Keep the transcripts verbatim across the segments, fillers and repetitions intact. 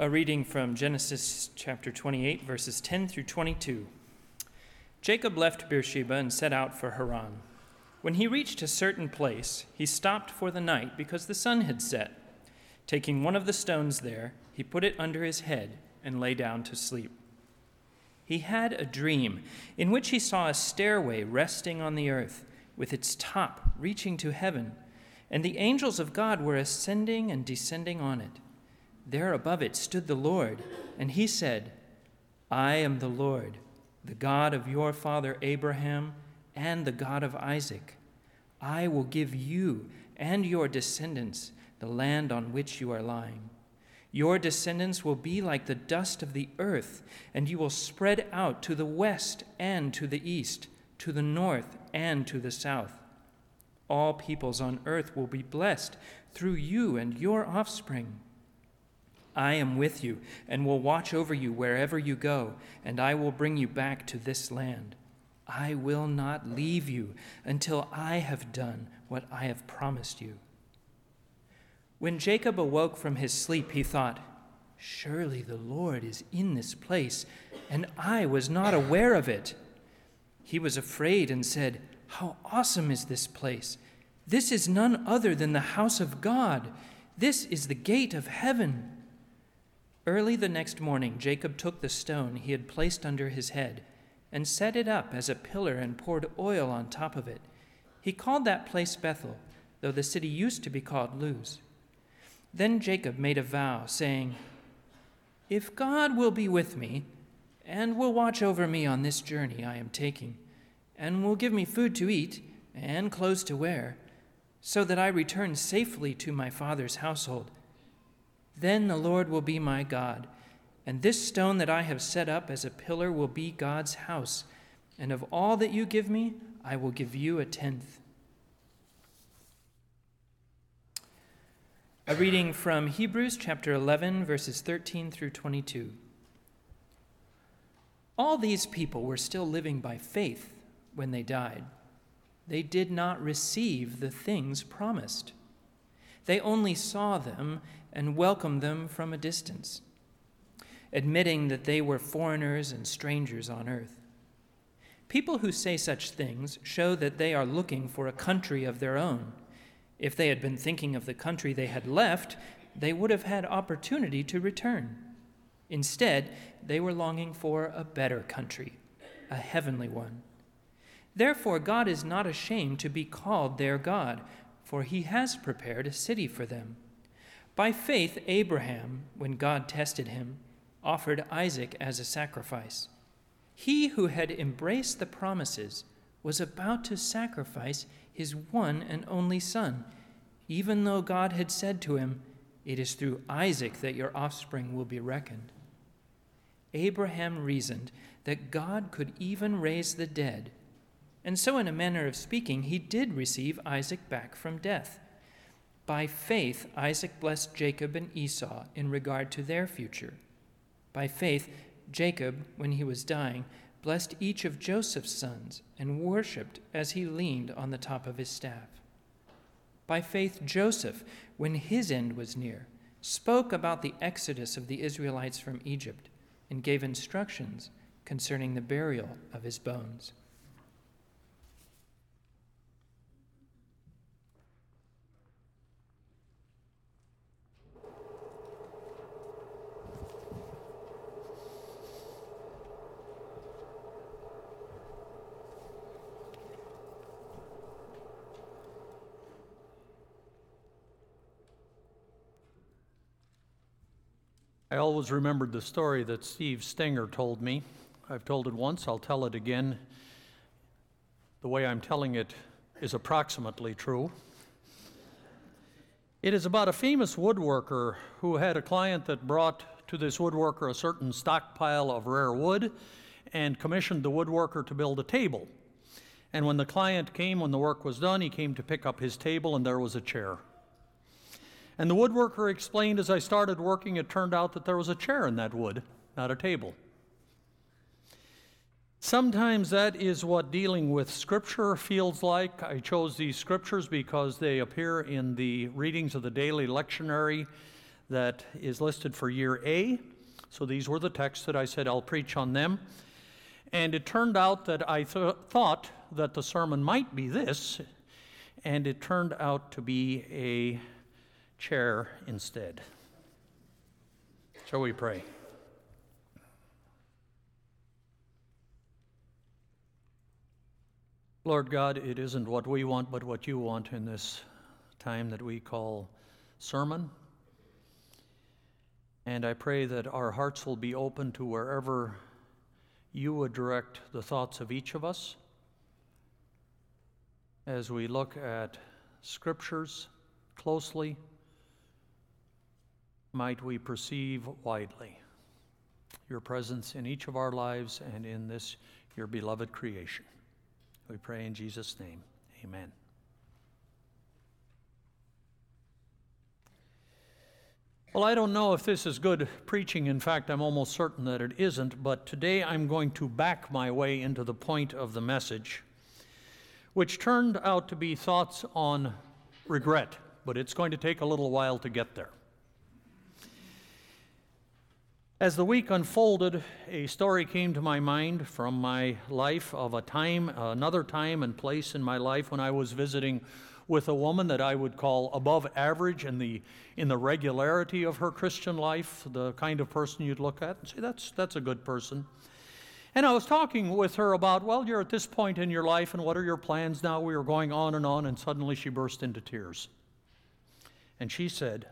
A reading from Genesis chapter twenty-eight, verses ten through twenty-two. Jacob left Beersheba and set out for Haran. When he reached a certain place, he stopped for the night because the sun had set. Taking one of the stones there, he put it under his head and lay down to sleep. He had a dream in which he saw a stairway resting on the earth, with its top reaching to heaven, and the angels of God were ascending and descending on it. There above it stood the Lord, and he said, I am the Lord, the God of your father Abraham and the God of Isaac. I will give you and your descendants the land on which you are lying. Your descendants will be like the dust of the earth, and you will spread out to the west and to the east, to the north and to the south. All peoples on earth will be blessed through you and your offspring. I am with you and will watch over you wherever you go, and I will bring you back to this land. I will not leave you until I have done what I have promised you. When Jacob awoke from his sleep, he thought, surely the Lord is in this place, and I was not aware of it. He was afraid and said, how awesome is this place! This is none other than the house of God. This is the gate of heaven. Early the next morning, Jacob took the stone he had placed under his head and set it up as a pillar and poured oil on top of it. He called that place Bethel, though the city used to be called Luz. Then Jacob made a vow, saying, if God will be with me and will watch over me on this journey I am taking, and will give me food to eat and clothes to wear, so that I return safely to my father's household, then the Lord will be my God, and this stone that I have set up as a pillar will be God's house, and of all that you give me, I will give you a tenth. A reading from Hebrews chapter eleven, verses thirteen through twenty-two. All these people were still living by faith when they died. They did not receive the things promised. They only saw them and welcomed them from a distance, admitting that they were foreigners and strangers on earth. People who say such things show that they are looking for a country of their own. If they had been thinking of the country they had left, they would have had opportunity to return. Instead, they were longing for a better country, a heavenly one. Therefore, God is not ashamed to be called their God, for he has prepared a city for them. By faith, Abraham, when God tested him, offered Isaac as a sacrifice. He who had embraced the promises was about to sacrifice his one and only son, even though God had said to him, it is through Isaac that your offspring will be reckoned. Abraham reasoned that God could even raise the dead, and so in a manner of speaking, he did receive Isaac back from death. By faith, Isaac blessed Jacob and Esau in regard to their future. By faith, Jacob, when he was dying, blessed each of Joseph's sons and worshipped as he leaned on the top of his staff. By faith, Joseph, when his end was near, spoke about the exodus of the Israelites from Egypt and gave instructions concerning the burial of his bones. I always remembered the story that Steve Stenger told me. I've told it once, I'll tell it again. The way I'm telling it is approximately true. It is about a famous woodworker who had a client that brought to this woodworker a certain stockpile of rare wood and commissioned the woodworker to build a table. And when the client came, when the work was done, he came to pick up his table and there was a chair. And the woodworker explained, as I started working, it turned out that there was a chair in that wood, not a table. Sometimes that is what dealing with Scripture feels like. I chose these Scriptures because they appear in the readings of the daily lectionary that is listed for year A. So these were the texts that I said I'll preach on them. And it turned out that I th- thought that the sermon might be this, and it turned out to be a chair instead. Shall we pray? Lord God, it isn't what we want, but what you want in this time that we call sermon. And I pray that our hearts will be open to wherever you would direct the thoughts of each of us as we look at scriptures closely. Might we perceive widely your presence in each of our lives and in this, your beloved creation. We pray in Jesus' name. Amen. Well, I don't know if this is good preaching. In fact, I'm almost certain that it isn't, but today I'm going to back my way into the point of the message, which turned out to be thoughts on regret, but it's going to take a little while to get there. As the week unfolded, a story came to my mind from my life of a time, another time and place in my life when I was visiting with a woman that I would call above average in the in the regularity of her Christian life, the kind of person you'd look at and say, that's that's a good person. And I was talking with her about, well, you're at this point in your life, and what are your plans now? We were going on and on, and suddenly she burst into tears. And she said,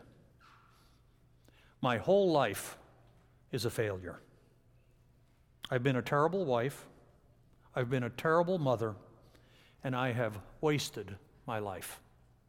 my whole life is a failure. I've been a terrible wife, I've been a terrible mother, and I have wasted my life.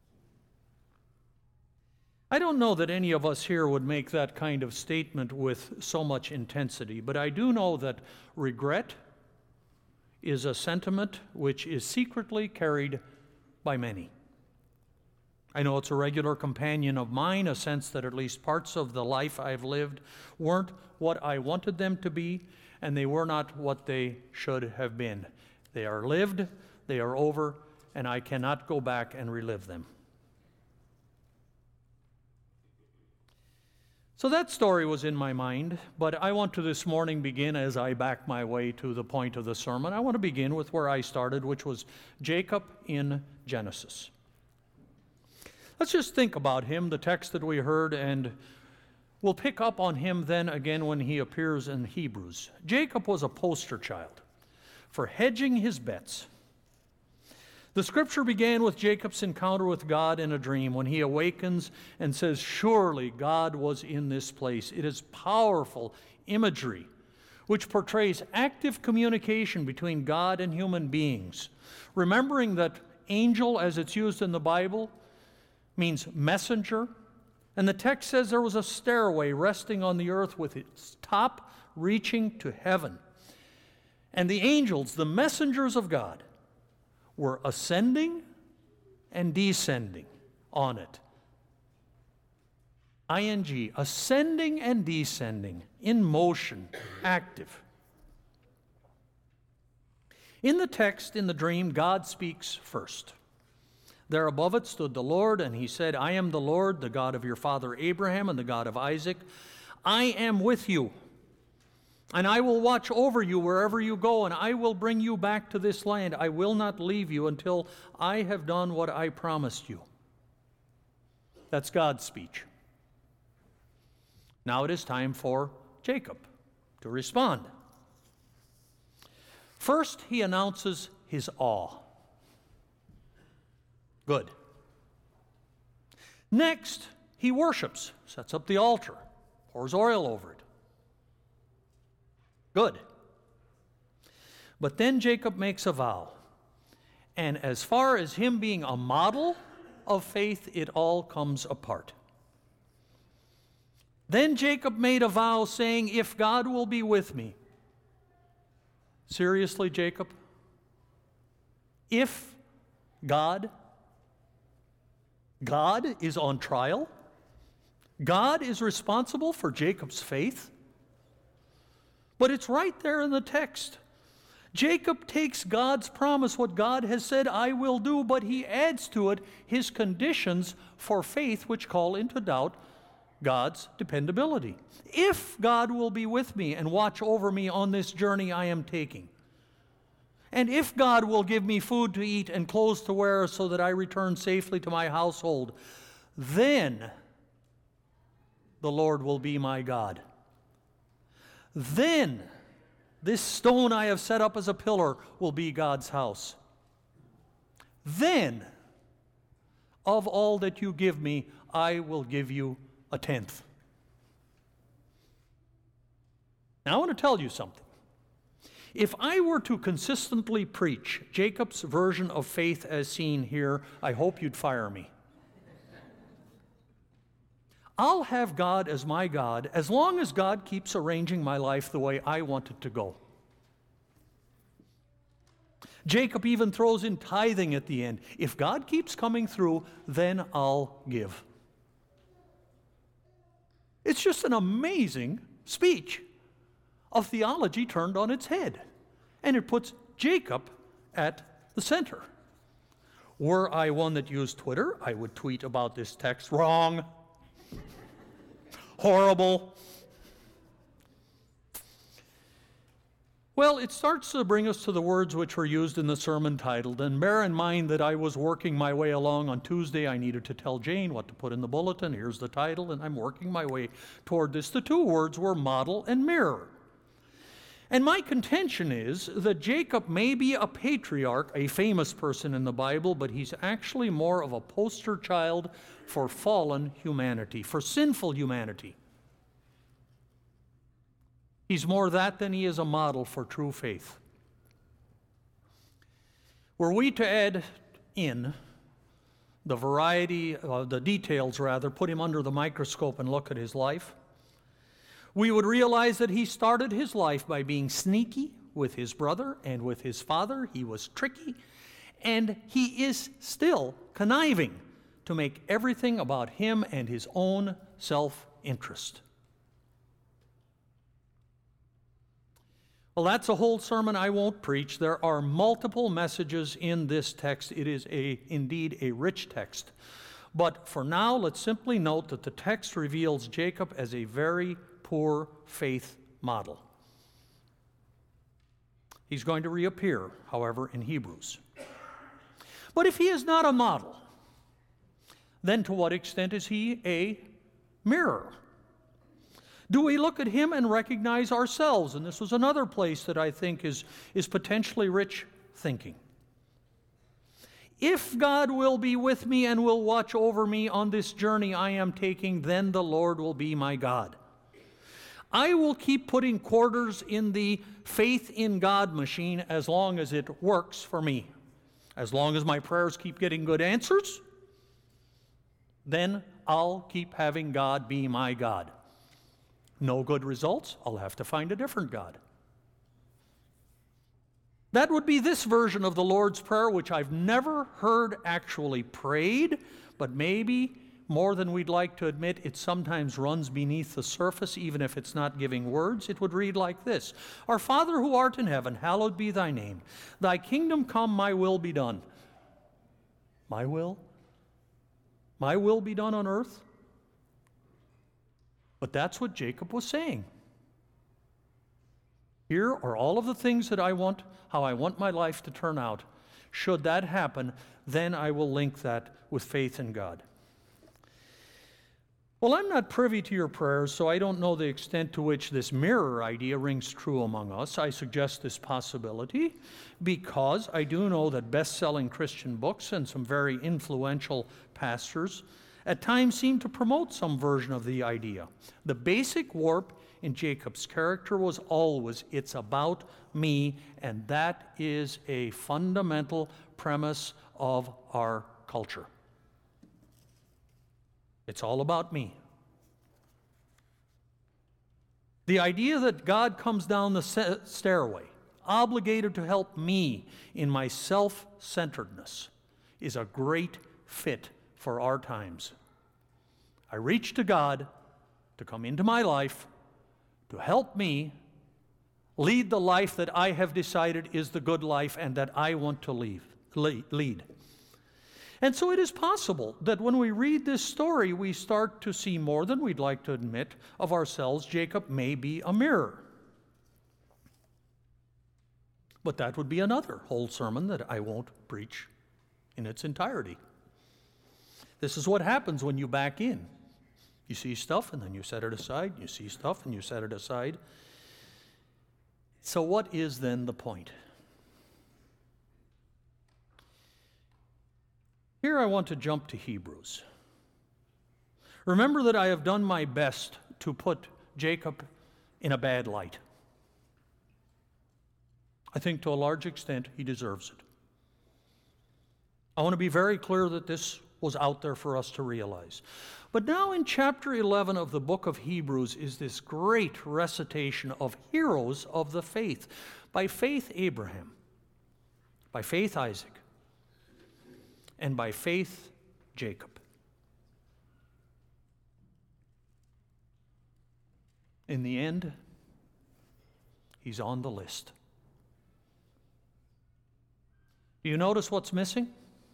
I don't know that any of us here would make that kind of statement with so much intensity, but I do know that regret is a sentiment which is secretly carried by many. I know it's a regular companion of mine, a sense that at least parts of the life I've lived weren't what I wanted them to be, and they were not what they should have been. They are lived, they are over, and I cannot go back and relive them. So that story was in my mind, but I want to this morning begin as I back my way to the point of the sermon. I want to begin with where I started, which was Jacob in Genesis. Let's just think about him, the text that we heard, and we'll pick up on him then again when he appears in Hebrews. Jacob was a poster child for hedging his bets. The scripture began with Jacob's encounter with God in a dream when he awakens and says, surely God was in this place. It is powerful imagery which portrays active communication between God and human beings. Remembering that angel, as it's used in the Bible, means messenger. And the text says there was a stairway resting on the earth with its top reaching to heaven. And the angels, the messengers of God, were ascending and descending on it. I N G, ascending and descending, in motion, active. In the text, in the dream, God speaks first. There above it stood the Lord, and he said, I am the Lord, the God of your father Abraham and the God of Isaac. I am with you, and I will watch over you wherever you go, and I will bring you back to this land. I will not leave you until I have done what I promised you. That's God's speech. Now it is time for Jacob to respond. First, he announces his awe. Good. Next, he worships, sets up the altar, pours oil over it. Good. But then Jacob makes a vow. And as far as him being a model of faith, it all comes apart. Then Jacob made a vow saying, if God will be with me. Seriously, Jacob? If God? God is on trial? God is responsible for Jacob's faith? But it's right there in the text. Jacob takes God's promise, what God has said, I will do, but he adds to it his conditions for faith, which call into doubt God's dependability. If God will be with me and watch over me on this journey I am taking, and if God will give me food to eat and clothes to wear so that I return safely to my household, then the Lord will be my God. Then this stone I have set up as a pillar will be God's house. Then, of all that you give me, I will give you a tenth. Now I want to tell you something. If I were to consistently preach Jacob's version of faith as seen here, I hope you'd fire me. I'll have God as my God as long as God keeps arranging my life the way I want it to go. Jacob even throws in tithing at the end. If God keeps coming through, then I'll give. It's just an amazing speech of theology turned on its head. And it puts Jacob at the center. Were I one that used Twitter, I would tweet about this text, wrong, horrible. Well, it starts to bring us to the words which were used in the sermon titled, and bear in mind that I was working my way along on Tuesday. I needed to tell Jane what to put in the bulletin. Here's the title, and I'm working my way toward this. The two words were model and mirror. And my contention is that Jacob may be a patriarch, a famous person in the Bible, but he's actually more of a poster child for fallen humanity, for sinful humanity. He's more that than he is a model for true faith. Were we to add in the variety, uh, the details rather, put him under the microscope and look at his life, we would realize that he started his life by being sneaky with his brother and with his father. He was tricky, and he is still conniving to make everything about him and his own self-interest. Well, that's a whole sermon I won't preach. There are multiple messages in this text. It is a, indeed a rich text. But for now, let's simply note that the text reveals Jacob as a very poor faith model. He's going to reappear, however, in Hebrews. But if he is not a model, then to what extent is he a mirror? Do we look at him and recognize ourselves? And this was another place that I think is, is potentially rich thinking. If God will be with me and will watch over me on this journey I am taking, then the Lord will be my God. I will keep putting quarters in the faith in God machine as long as it works for me. As long as my prayers keep getting good answers, then I'll keep having God be my God. No good results, I'll have to find a different God. That would be this version of the Lord's Prayer, which I've never heard actually prayed, but maybe more than we'd like to admit, it sometimes runs beneath the surface, even if it's not giving words. It would read like this: Our Father who art in heaven, hallowed be thy name. Thy kingdom come, my will be done. My will? My will be done on earth? But that's what Jacob was saying. Here are all of the things that I want, how I want my life to turn out. Should that happen, then I will link that with faith in God. Well, I'm not privy to your prayers, so I don't know the extent to which this mirror idea rings true among us. I suggest this possibility because I do know that best-selling Christian books and some very influential pastors at times seem to promote some version of the idea. The basic warp in Jacob's character was always, it's about me, and that is a fundamental premise of our culture. It's all about me. The idea that God comes down the stairway, obligated to help me in my self-centeredness, is a great fit for our times. I reach to God to come into my life, to help me lead the life that I have decided is the good life and that I want to leave, lead. And so it is possible that when we read this story, we start to see more than we'd like to admit of ourselves. Jacob may be a mirror. But that would be another whole sermon that I won't preach in its entirety. This is what happens when you back in. You see stuff and then you set it aside. You see stuff and you set it aside. So what is then the point? Here I want to jump to Hebrews. Remember that I have done my best to put Jacob in a bad light. I think to a large extent he deserves it. I want to be very clear that this was out there for us to realize. But now in chapter eleven of the book of Hebrews is this great recitation of heroes of the faith. By faith, Abraham. By faith, Isaac. And by faith, Jacob. In the end, he's on the list. Do you notice what's missing?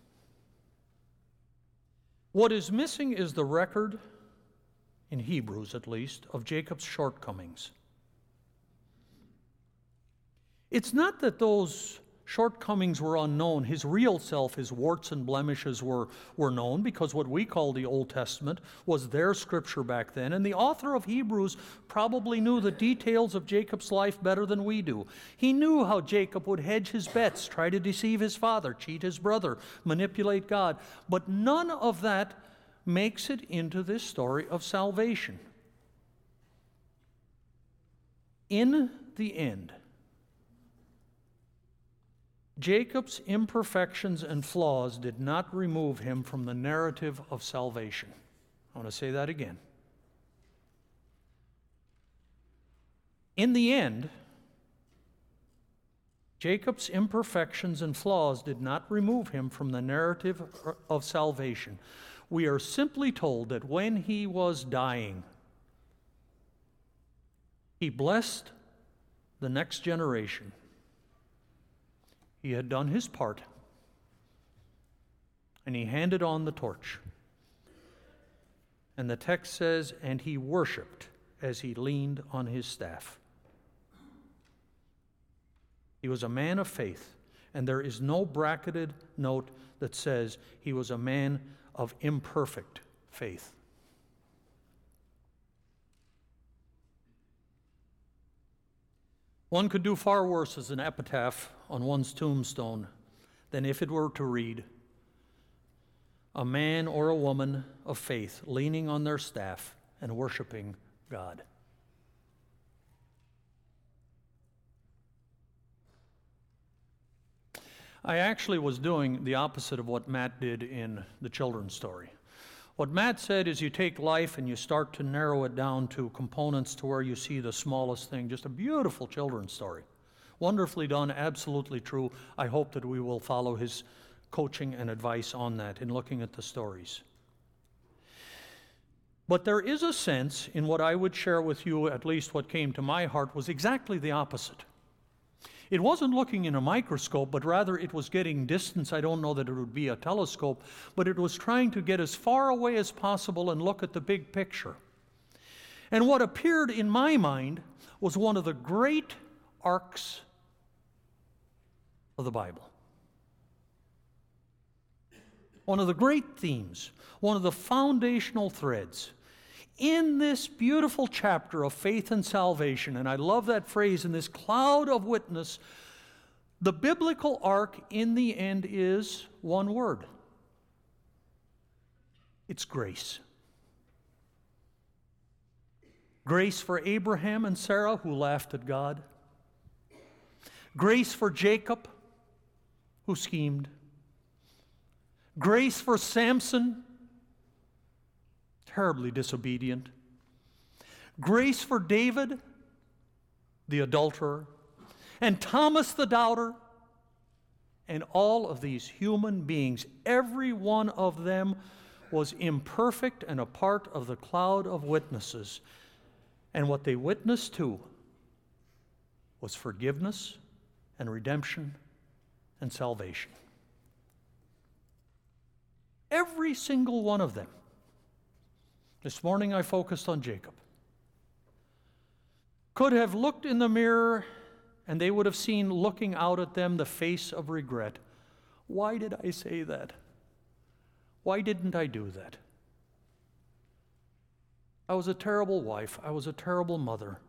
What is missing is the record, in Hebrews at least, of Jacob's shortcomings. It's not that those shortcomings were unknown. His real self, his warts and blemishes were, were known, because what we call the Old Testament was their scripture back then. And the author of Hebrews probably knew the details of Jacob's life better than we do. He knew how Jacob would hedge his bets, try to deceive his father, cheat his brother, manipulate God. But none of that makes it into this story of salvation. In the end, Jacob's imperfections and flaws did not remove him from the narrative of salvation. I want to say that again. In the end, Jacob's imperfections and flaws did not remove him from the narrative of salvation. We are simply told that when he was dying, he blessed the next generation. He had done his part, and he handed on the torch. And the text says, and he worshiped as he leaned on his staff. He was a man of faith, and there is no bracketed note that says he was a man of imperfect faith. One could do far worse as an epitaph on one's tombstone than if it were to read, a man or a woman of faith leaning on their staff and worshiping God. I actually was doing the opposite of what Matt did in the children's story. What Matt said is you take life and you start to narrow it down to components to where you see the smallest thing. Just a beautiful children's story. Wonderfully done, absolutely true. I hope that we will follow his coaching and advice on that in looking at the stories. But there is a sense in what I would share with you, at least what came to my heart, was exactly the opposite. It wasn't looking in a microscope, but rather it was getting distance. I don't know that it would be a telescope, but it was trying to get as far away as possible and look at the big picture. And what appeared in my mind was one of the great arcs of the Bible. One of the great themes, one of the foundational threads in this beautiful chapter of faith and salvation. And I love that phrase, in this cloud of witness, the biblical arc in the end is one word. It's grace. Grace for Abraham and Sarah, who laughed at God. Grace for Jacob, who schemed. Grace for Samson, terribly disobedient. Grace for David, the adulterer. And Thomas the doubter. And all of these human beings, every one of them was imperfect and a part of the cloud of witnesses. And what they witnessed to was forgiveness and redemption and salvation. Every single one of them. This morning I focused on Jacob. Could have looked in the mirror and they would have seen looking out at them the face of regret. Why did I say that? Why didn't I do that? I was a terrible wife. I was a terrible mother.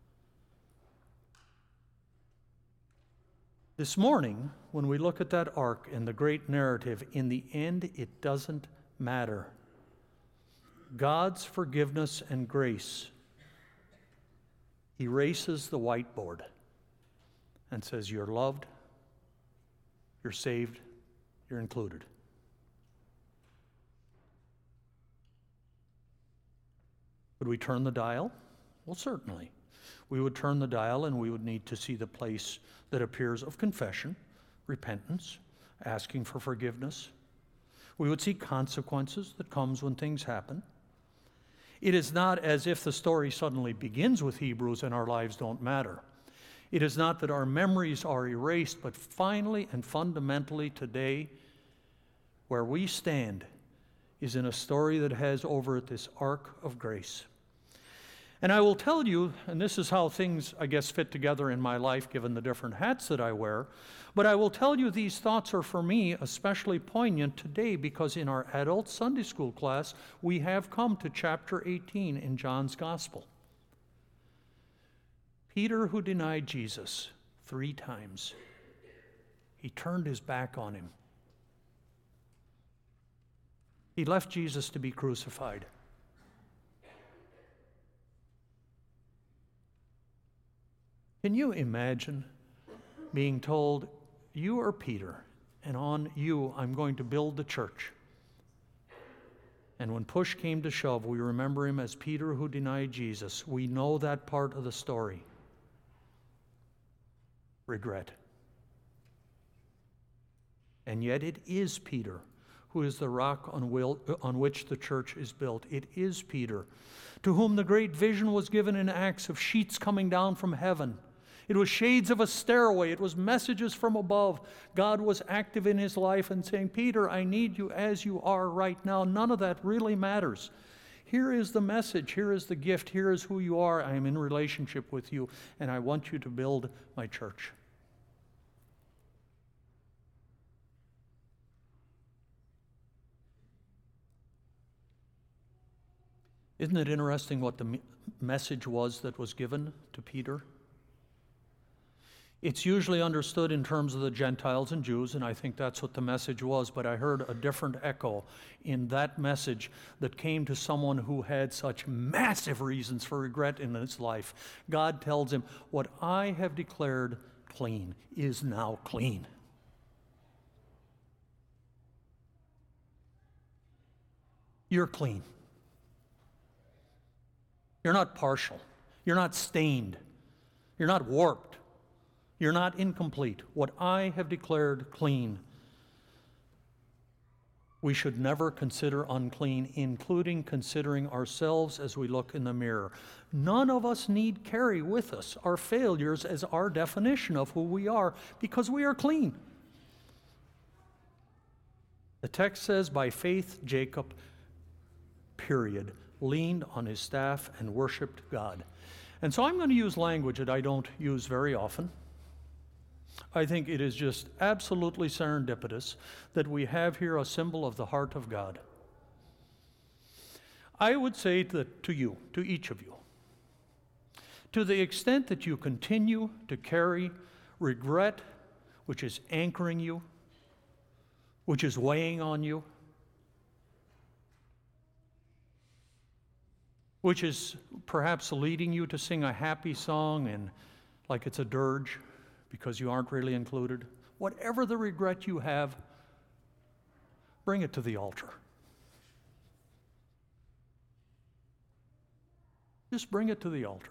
This morning, when we look at that arc in the great narrative, in the end, it doesn't matter. God's forgiveness and grace erases the whiteboard and says, you're loved, you're saved, you're included. Would we turn the dial? Well, certainly. We would turn the dial and we would need to see the place that appears of confession, repentance, asking for forgiveness. We would see consequences that comes when things happen. It is not as if the story suddenly begins with Hebrews and our lives don't matter. It is not that our memories are erased, but finally and fundamentally today, where we stand is in a story that has over it this arc of grace. And I will tell you, and this is how things, I guess, fit together in my life, given the different hats that I wear, but I will tell you these thoughts are for me especially poignant today because in our adult Sunday school class, we have come to chapter eighteen in John's Gospel. Peter, who denied Jesus three times, he turned his back on him. He left Jesus to be crucified. Can you imagine being told, you are Peter, and on you I'm going to build the church? And when push came to shove, we remember him as Peter who denied Jesus. We know that part of the story. Regret. And yet it is Peter who is the rock on, will, on which the church is built. It is Peter, to whom the great vision was given in Acts of sheets coming down from heaven. It was shades of a stairway. It was messages from above. God was active in his life and saying, Peter, I need you as you are right now. None of that really matters. Here is the message. Here is the gift. Here is who you are. I am in relationship with you, and I want you to build my church. Isn't it interesting what the message was that was given to Peter? It's usually understood in terms of the Gentiles and Jews, and I think that's what the message was, but I heard a different echo in that message that came to someone who had such massive reasons for regret in his life. God tells him, what I have declared clean is now clean. You're clean. You're not partial. You're not stained. You're not warped. You're not incomplete. What I have declared clean, we should never consider unclean, including considering ourselves as we look in the mirror. None of us need carry with us our failures as our definition of who we are, because we are clean. The text says, by faith, Jacob, period, leaned on his staff and worshiped God. And so I'm going to use language that I don't use very often. I think it is just absolutely serendipitous that we have here a symbol of the heart of God. I would say that to you, to each of you, to the extent that you continue to carry regret, which is anchoring you, which is weighing on you, which is perhaps leading you to sing a happy song and like it's a dirge because you aren't really included. Whatever the regret you have, bring it to the altar. Just bring it to the altar.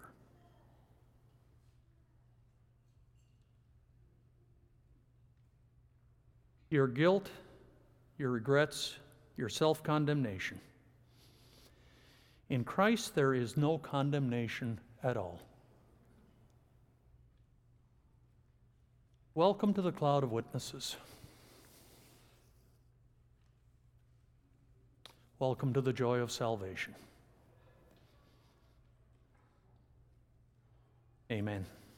Your guilt, your regrets, your self-condemnation. In Christ, there is no condemnation at all. Welcome to the cloud of witnesses. Welcome to the joy of salvation. Amen.